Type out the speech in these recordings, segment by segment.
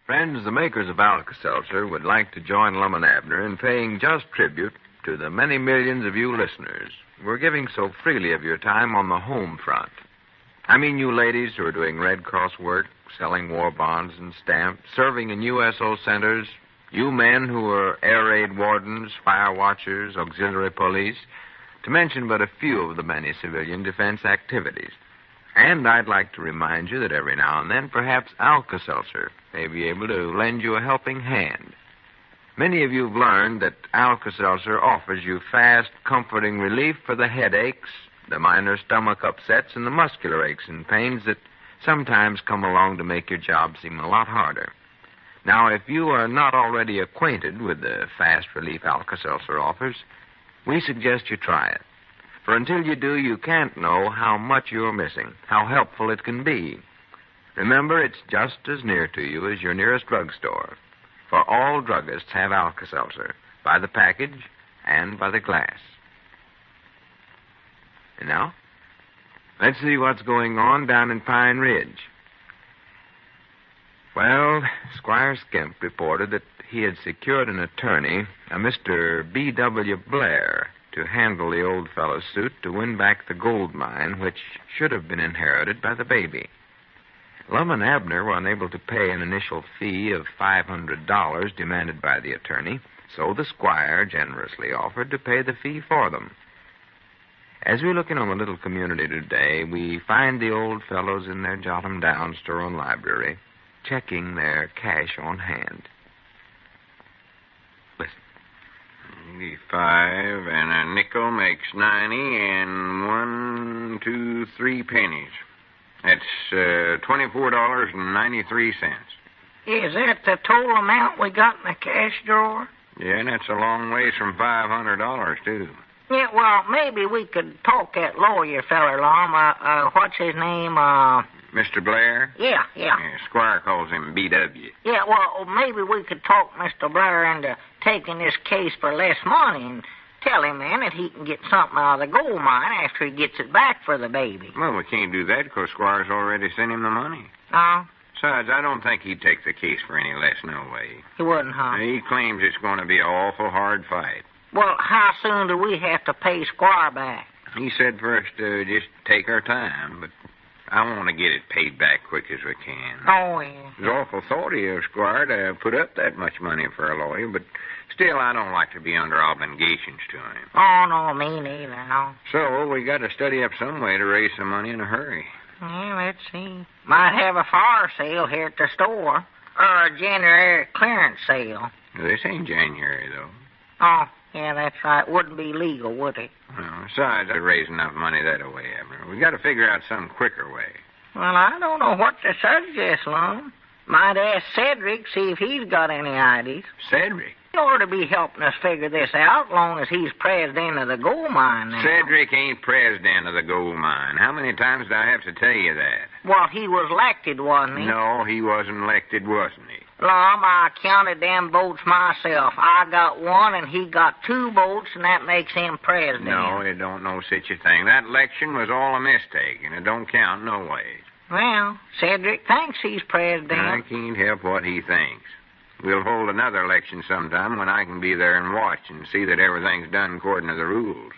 Friends, the makers of Alka-Seltzer would like to join Lum and Abner in paying just tribute to the many millions of you listeners who are giving so freely of your time on the home front. I mean you ladies who are doing Red Cross work, selling war bonds and stamps, serving in USO centers, you men who are air raid wardens, fire watchers, auxiliary police, to mention but a few of the many civilian defense activities. And I'd like to remind you that every now and then, perhaps Alka-Seltzer may be able to lend you a helping hand. Many of you have learned that Alka-Seltzer offers you fast, comforting relief for the headaches, the minor stomach upsets, and the muscular aches and pains that sometimes come along to make your job seem a lot harder. Now, if you are not already acquainted with the fast relief Alka-Seltzer offers, we suggest you try it. For until you do, you can't know how much you're missing, how helpful it can be. Remember, it's just as near to you as your nearest drugstore. For all druggists have Alka-Seltzer, by the package and by the glass. And now, let's see what's going on down in Pine Ridge. Well, Squire Skimp reported that he had secured an attorney, a Mr. B.W. Blair, to handle the old fellow's suit to win back the gold mine, which should have been inherited by the baby. Lum and Abner were unable to pay an initial fee of $500 demanded by the attorney, so the squire generously offered to pay the fee for them. As we look in on the little community today, we find the old fellows in their jot-em-down store and library, checking their cash on hand. Listen. 85 and a nickel makes 90 and 1, 2, 3 pennies. That's $24.93. Is that the total amount we got in the cash drawer? Yeah, and that's a long ways from $500, too. Yeah, well, maybe we could talk that lawyer feller, Lum. What's his name? Mr. Blair? Yeah. Squire calls him B.W. Yeah, well, maybe we could talk Mr. Blair into taking this case for less money and tell him, then, that he can get something out of the gold mine after he gets it back for the baby. Well, we can't do that because Squire's already sent him the money. Oh? Besides, I don't think he'd take the case for any less, no way. He wouldn't, huh? He claims it's going to be an awful hard fight. Well, how soon do we have to pay Squire back? He said for us to just take our time, but I want to get it paid back quick as we can. Oh, yeah. It's awful thoughty of Squire to put up that much money for a lawyer, but still, I don't like to be under obligations to him. Oh, no, me neither, no. So, we got to study up some way to raise some money in a hurry. Yeah, let's see. Might have a fire sale here at the store, or a January clearance sale. This ain't January, though. Oh, yeah, that's right. Wouldn't be legal, would it? Well, besides, I'd raise enough money that way, Abner. We got to figure out some quicker way. Well, I don't know what to suggest, Lum. Might ask Cedric, see if he's got any ideas. Cedric? He ought to be helping us figure this out, long as he's president of the gold mine now. Cedric ain't president of the gold mine. How many times do I have to tell you that? Well, he was elected, wasn't he? No, he wasn't elected, wasn't he? Lum, I counted them votes myself. I got 1 and he got 2 votes, and that makes him president. No, it don't know such a thing. That election was all a mistake, and it don't count no way. Well, Cedric thinks he's president. I can't help what he thinks. We'll hold another election sometime when I can be there and watch and see that everything's done according to the rules.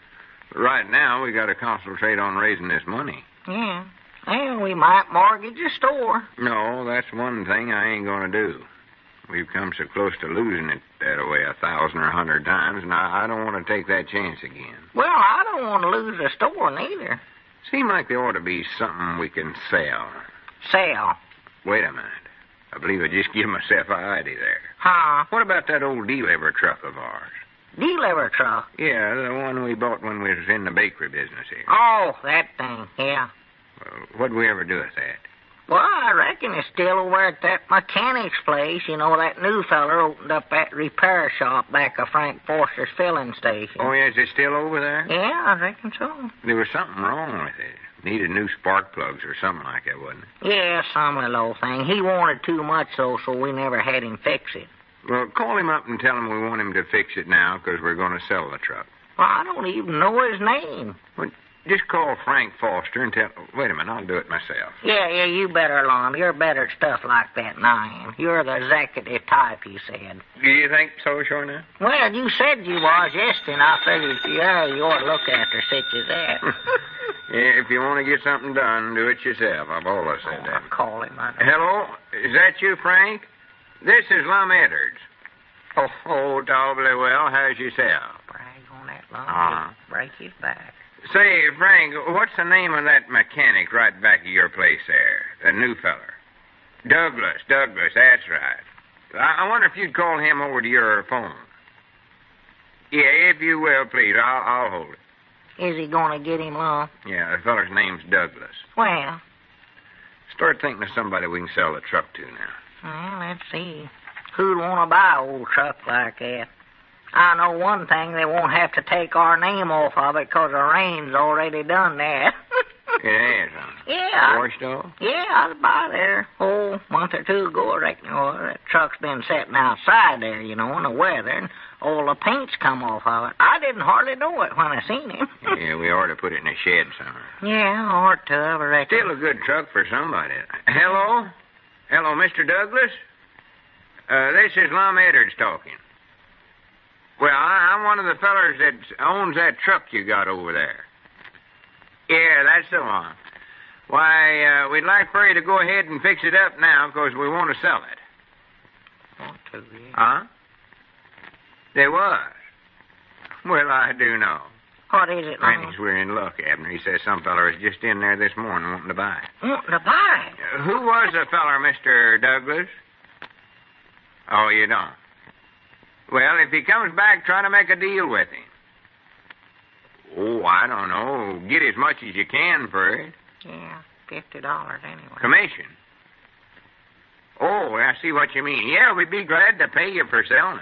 But right now, we got to concentrate on raising this money. Yeah. Well, we might mortgage a store. No, that's one thing I ain't going to do. We've come so close to losing it that way 1,000 or 100 times, and I don't want to take that chance again. Well, I don't want to lose the store neither. Seems like there ought to be something we can sell. Sell? Wait a minute. I believe I just gave myself an idea there. Huh? What about that old deliver truck of ours? Deliver truck? Yeah, the one we bought when we was in the bakery business here. Oh, that thing, yeah. Well, what'd we ever do with that? Well, I reckon it's still over at that mechanic's place. You know, that new feller opened up that repair shop back of Frank Forster's filling station. Oh, yeah, is it still over there? Yeah, I reckon so. There was something wrong with it. Needed new spark plugs or something like that, wasn't it? Yeah, some little thing. He wanted too much, though, so we never had him fix it. Well, call him up and tell him we want him to fix it now because we're going to sell the truck. Well, I don't even know his name. What, Just call Frank Foster and tell... Wait a minute, I'll do it myself. Yeah, you better, Lum. You're better at stuff like that than I am. You're the executive type, you said. Do you think so, sure enough? Well, you said you was yesterday, and I figured, you ought to look after such as that. Yeah, if you want to get something done, do it yourself. I've always said that. I'll call him. Hello? Is that you, Frank? This is Lum Edwards. Oh, doubly well. How's yourself? Brag on that, Lum. Break his back. Say, Frank, what's the name of that mechanic right back of your place there? The new feller. Douglas, that's right. I wonder if you'd call him over to your phone. Yeah, if you will, please. I'll hold it. Is he going to get him, Lum? Yeah, the feller's name's Douglas. Well? Start thinking of somebody we can sell the truck to now. Well, let's see. Who'd want to buy an old truck like that? I know one thing, they won't have to take our name off of it because the rain's already done that. It has, huh? Yeah. Washed off? Yeah, I was by there a month or two ago, I reckon. Well, that truck's been sitting outside there, in the weather, and all the paint's come off of it. I didn't hardly know it when I seen him. Yeah, we ought to put it in a shed somewhere. Yeah, ought to, I reckon. Still a good truck for somebody. Hello, Mr. Douglas? This is Lum Edwards talking. Well, I'm one of the fellers that owns that truck you got over there. Yeah, that's the one. Why, we'd like for you to go ahead and fix it up now because we want to sell it. Want to, yeah. Huh? There was. Well, I do know. What is it, Lum? Granny's, we're in luck, Abner. He says some feller was just in there this morning wanting to buy it. Wanting to buy it? Who was the feller, Mr. Douglas? Oh, you don't? Well, if he comes back, try to make a deal with him. Oh, I don't know. Get as much as you can for it. Yeah, $50 anyway. Commission. Oh, I see what you mean. Yeah, we'd be glad to pay you for selling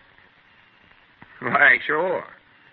it. Why, sure.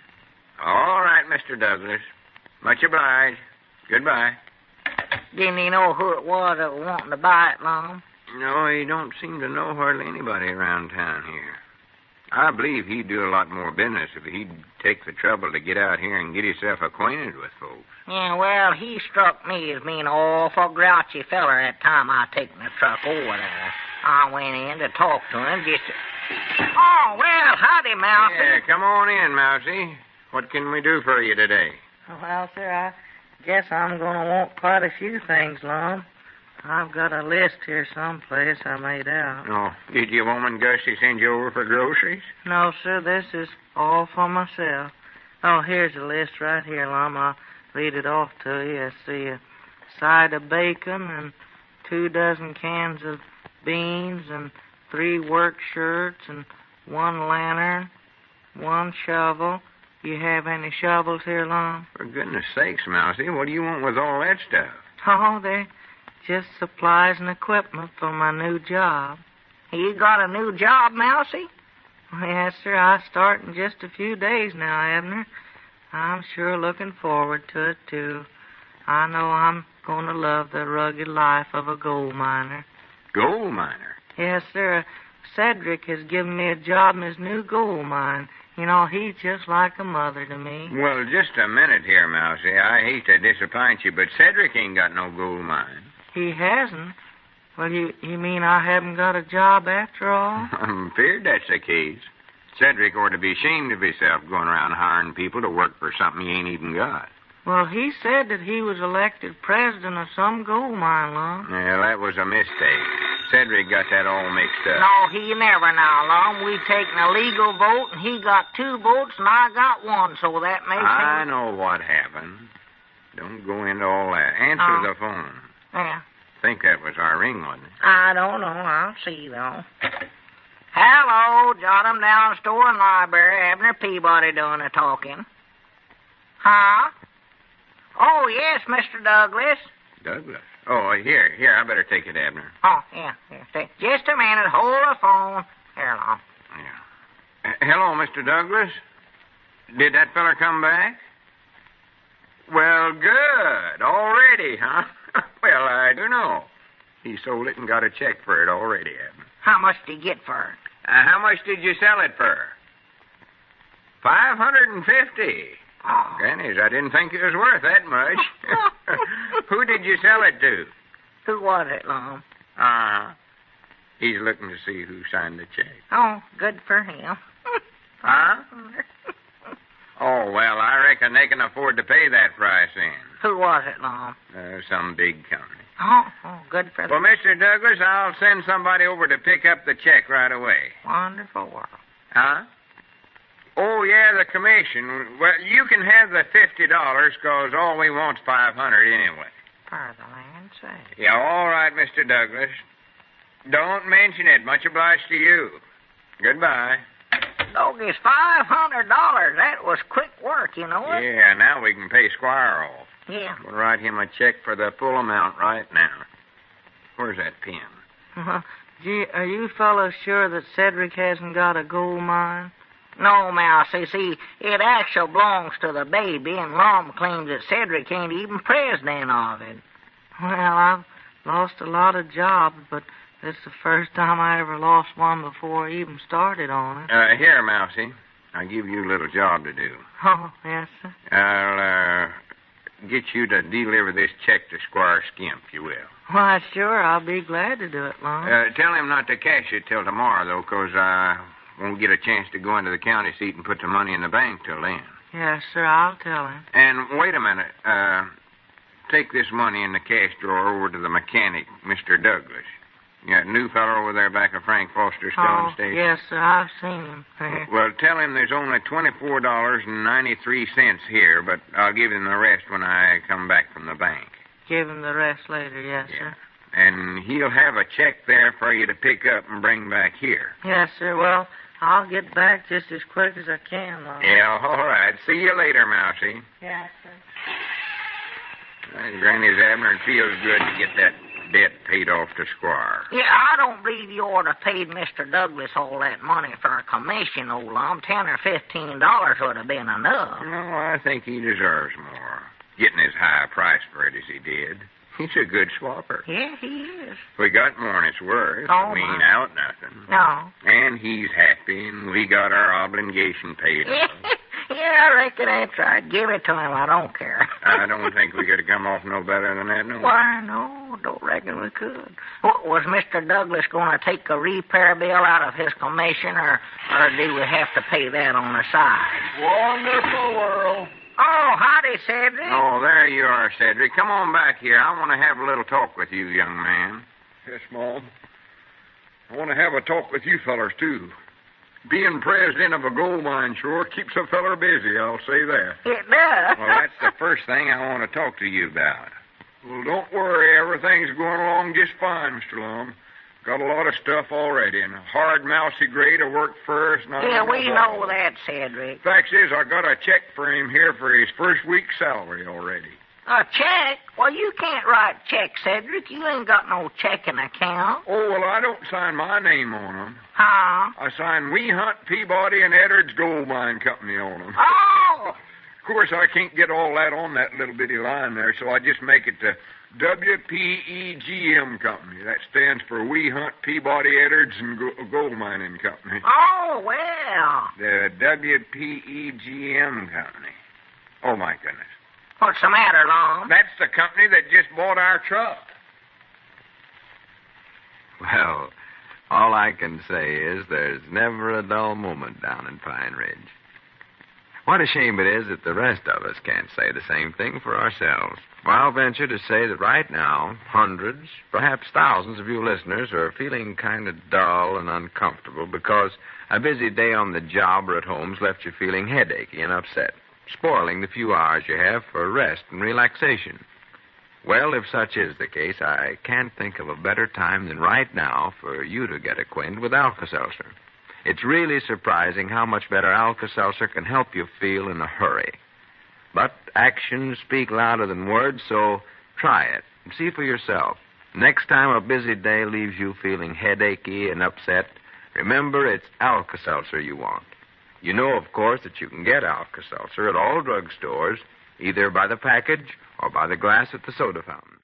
All right, Mr. Douglas. Much obliged. Goodbye. Didn't he know who it was that was wanting to buy it, Lum? No, he don't seem to know hardly anybody around town here. I believe he'd do a lot more business if he'd take the trouble to get out here and get himself acquainted with folks. Yeah, well, he struck me as being an awful grouchy feller that time I taken the truck over there. I went in to talk to him just to... Oh, well, howdy, Mousy. Yeah, come on in, Mousy. What can we do for you today? Well, sir, I guess I'm going to want quite a few things, Lum. I've got a list here someplace I made out. Oh, did your woman Gussie send you over for groceries? No, sir, this is all for myself. Oh, here's a list right here, Lum. I'll read it off to you. I see a side of bacon and 2 dozen cans of beans and 3 work shirts and 1 lantern, 1 shovel. You have any shovels here, Lum? For goodness sakes, Mousy, what do you want with all that stuff? Oh, they're just supplies and equipment for my new job. You got a new job, Mousy? Yes, sir. I start in just a few days now, Abner. I'm sure looking forward to it, too. I know I'm going to love the rugged life of a gold miner. Gold miner? Yes, sir. Cedric has given me a job in his new gold mine. He's just like a mother to me. Well, just a minute here, Mousy. I hate to disappoint you, but Cedric ain't got no gold mine. He hasn't? Well, you mean I haven't got a job after all? I'm feared that's the case. Cedric ought to be ashamed of himself going around hiring people to work for something he ain't even got. Well, he said that he was elected president of some gold mine, Lum. Yeah, that was a mistake. Cedric got that all mixed up. No, he never now, Lum. We taken a legal vote, and he got 2 votes, and I got 1, so that makes I know what happened. Don't go into all that. Answer the phone. Yeah. Think that was our ring, wasn't it? I don't know. I'll see, though. Hello, Jotham Down Store and Library. Abner Peabody doing the talking. Huh? Oh, yes, Mr. Douglas. Douglas? Oh, here, I better take it, Abner. Oh, yeah. Just a minute. Hold the phone. Here, Lum. Yeah. Hello, Mr. Douglas. Did that feller come back? Well, good. Already, huh? Well, I don't know. He sold it and got a check for it already, Abner. How much did he get for it? How much did you sell it for? $550. Oh. Grannies, I didn't think it was worth that much. Who did you sell it to? Who was it, Lum? He's looking to see who signed the check. Oh, good for him. Huh? Oh, well, I reckon they can afford to pay that price in. Who was it, Lum? Some big company. Oh, good for Well, them. Mr. Douglas, I'll send somebody over to pick up the check right away. Wonderful world. Huh? Oh, yeah, the commission. Well, you can have the $50 because all we want's $500 anyway. For the land's sake. Yeah, all right, Mr. Douglas. Don't mention it. Much obliged to you. Goodbye. Doggies, $500. That was quick work, you know it? Yeah, now we can pay Squire off. Yeah. We'll write him a check for the full amount right now. Where's that pen? Gee, are you fellows sure that Cedric hasn't got a gold mine? No, Mousy. See, it actually belongs to the baby, and Mom claims that Cedric ain't even president of it. Well, I've lost a lot of jobs, but this is the first time I ever lost one before I even started on it. Here, Mousy. I'll give you a little job to do. Oh, yes, sir. I'll get you to deliver this check to Squire Skimp, if you will. Why, sure, I'll be glad to do it, Lum. Tell him not to cash it till tomorrow, though, 'cause I won't get a chance to go into the county seat and put the money in the bank till then. Yes, sir, I'll tell him. And wait a minute. Take this money in the cash drawer over to the mechanic, Mr. Douglas. You got a new fellow over there back of Frank Foster's filling station? Yes, sir, I've seen him. Well, tell him there's only $24.93 here, but I'll give him the rest when I come back from the bank. Give him the rest later, yes, sir. And he'll have a check there for you to pick up and bring back here. Yes, sir. Well, I'll get back just as quick as I can, Lum. Yeah, all right. See you later, Mousy. Yes, sir. Granny's Abner, it feels good to get that debt paid off to Squire. Yeah, I don't believe you ought to paid Mr. Douglas all that money for a commission, old Lum. $10 or $15 would have been enough. No, I think he deserves more. Getting as high a price for it as he did. He's a good swapper. Yeah, he is. We got more than it's worth. Oh, We ain't my. out nothing. No. And he's happy, and we got our obligation paid off. Yeah, I reckon that's right. Give it to him. I don't care. I don't think we could have come off no better than that, no. Why, no, don't reckon we could. What, was Mr. Douglas going to take a repair bill out of his commission, or do we have to pay that on the side? Wonderful world. Oh, howdy, Cedric. Oh, there you are, Cedric. Come on back here. I want to have a little talk with you, young man. Yes, Mom. I want to have a talk with you fellers, too. Being president of a gold mine sure keeps a feller busy, I'll say that. It does. Well, that's the first thing I want to talk to you about. Well, don't worry. Everything's going along just fine, Mr. Lum. Got a lot of stuff already, and a hard, mousy gray to work for us. Yeah, we know that, Cedric. Fact is, I got a check for him here for his first week's salary already. A check? Well, you can't write checks, Cedric. You ain't got no checking account. Oh, well, I don't sign my name on them. Huh? I sign Wee Hunt, Peabody, and Edwards Gold Mine Company on them. Oh! Of course, I can't get all that on that little bitty line there, so I just make it the WPEGM Company. That stands for Wee Hunt, Peabody, Edwards, and Gold Mining Company. Oh, well. The WPEGM Company. Oh, my goodness. What's the matter, Lum? That's the company that just bought our truck. Well, all I can say is there's never a dull moment down in Pine Ridge. What a shame it is that the rest of us can't say the same thing for ourselves. Well, I'll venture to say that right now, hundreds, perhaps thousands of you listeners are feeling kind of dull and uncomfortable because a busy day on the job or at home's left you feeling headachy and upset, spoiling the few hours you have for rest and relaxation. Well, if such is the case, I can't think of a better time than right now for you to get acquainted with Alka-Seltzer. It's really surprising how much better Alka-Seltzer can help you feel in a hurry. But actions speak louder than words, so try it and see for yourself. Next time a busy day leaves you feeling headachy and upset, remember it's Alka-Seltzer you want. You know, of course, that you can get Alka-Seltzer at all drugstores, either by the package or by the glass at the soda fountain.